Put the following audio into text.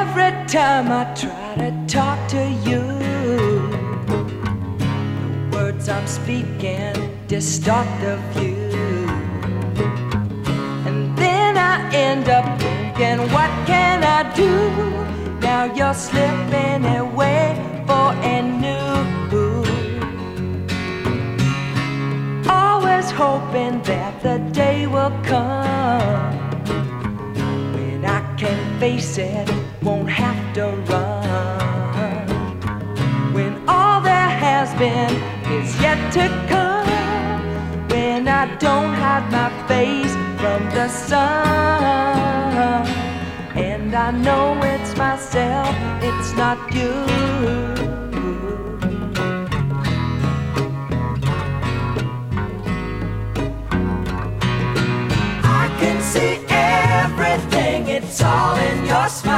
Every time I try to talk to you, the words I'm speaking distort the view. And then I end up thinking, what can I do? Now you're slipping away for a new. Always hoping that the day will come when I can face it, won't have to run. When all there has been is yet to come. When I don't hide my face from the sun. And I know it's myself, it's not you. I can see everything, it's all in your smile.